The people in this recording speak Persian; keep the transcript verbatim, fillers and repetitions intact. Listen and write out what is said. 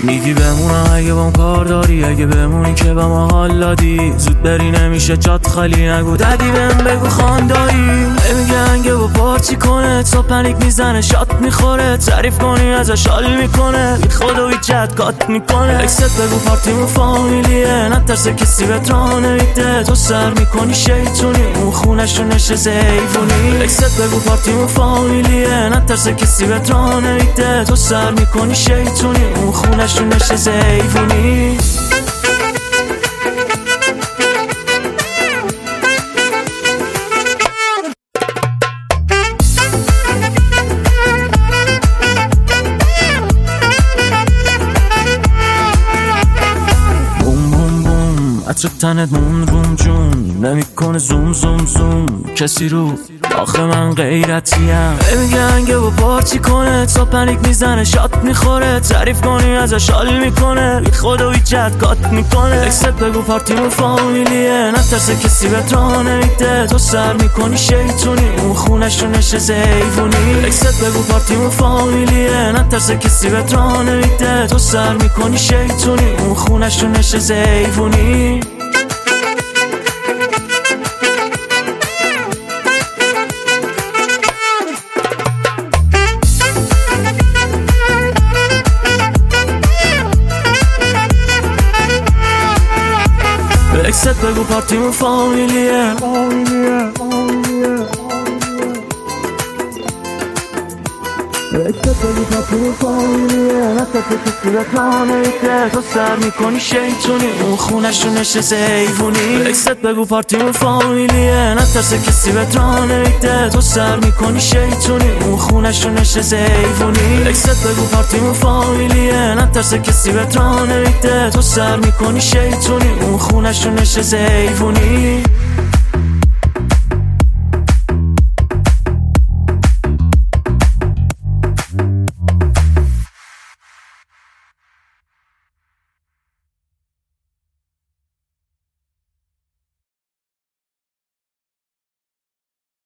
میگی بمونم اگه بام کار داری، اگه بمونی که با ما حال دادی، زود بری نمیشه جات خالی، نگو دادی بهم بگو خواندایی. نمیگن که با پارچی کنه تا پنیک میزنه شات میخوره، تعریف کنی ازش حال میکنه بی خود و ایجاد کات میکنه. اکست بگو پارتیمون فامیلیه، نترسه کسی بهت راه نمیده، تو سر میکنی شیطونی اون خونشو نشسته حیوونی. اکست بگو پارتیمون فامیلیه، نترسه کسی بهت راه نمیده، تو سر میکنی شیطونی اون خونشو نشسته حیوونی. عطر تنت مون روم جون نمیکنه زوم زوم زوم کسی رو، آخه من غیرتیم. نمیگن که با پارچی کنه تا پنیک میزنه شات میخوره، تعریف کنی ازش حال میکنه بی خود و ایجاد کات میکنه. اکست بگو پارتیمون فامیلیه، نترسه کسی بهت راه نمیده، تو سر میکنی شیطونی اون خونشو نشسته حیوونی. اکست بگو پارتیمون فامیلیه، نترسه کسی بهت راه نمیده، تو سر میکنی شیطونی اون خونشو نشسته حیوونی. اکست بگو پارتیمون فامیلیه، اکست بگو پارتیمون فامیلیه، نترسه کسی بهت راه نمیده، تو سر میکنی شیطونی اون خونشو نشسته حیوونی. اکست بگو پارتیمون فامیلیه، نترسه کسی بهت راه نمیده، تو سر میکنی شیطونی اون خونشو نشسته حیوونی. اکست بگو پارتیمون فامیلیه، نترسه کسی بهت راه نمیده، تو سر میکنی شیطونی اون خونشو نشسته حیوونی.